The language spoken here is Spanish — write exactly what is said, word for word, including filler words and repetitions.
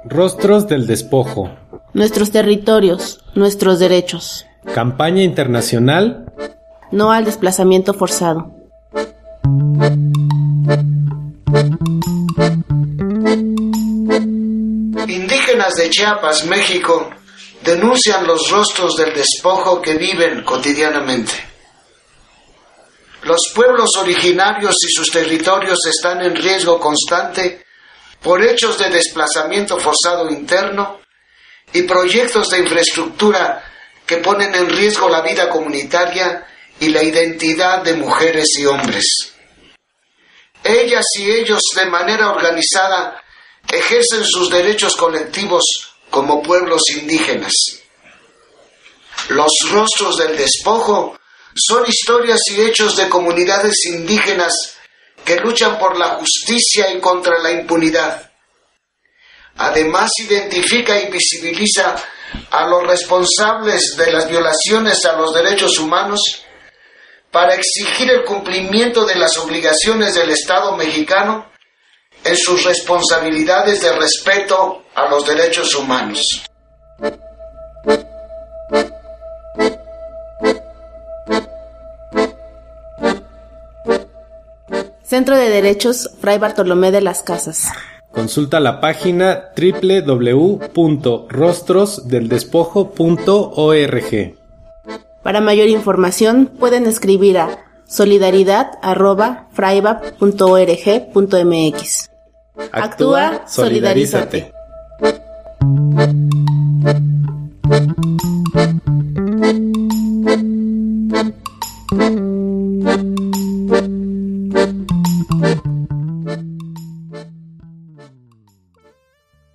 Rostros del despojo. Nuestros territorios, nuestros derechos. Campaña internacional. No al desplazamiento forzado. Indígenas de Chiapas, México, denuncian los rostros del despojo que viven cotidianamente. Los pueblos originarios y sus territorios están en riesgo constante por hechos de desplazamiento forzado interno y proyectos de infraestructura que ponen en riesgo la vida comunitaria y la identidad de mujeres y hombres. Ellas y ellos, de manera organizada, ejercen sus derechos colectivos como pueblos indígenas. Los rostros del despojo son historias y hechos de comunidades indígenas que luchan por la justicia y contra la impunidad. Además, identifica y visibiliza a los responsables de las violaciones a los derechos humanos para exigir el cumplimiento de las obligaciones del Estado mexicano en sus responsabilidades de respeto a los derechos humanos. Centro de Derechos Fray Bartolomé de las Casas. Consulta la página doble u doble u doble u punto rostros del despojo punto org. Para mayor información pueden escribir a solidaridad arroba fraibap punto org punto mx. Actúa, solidarízate.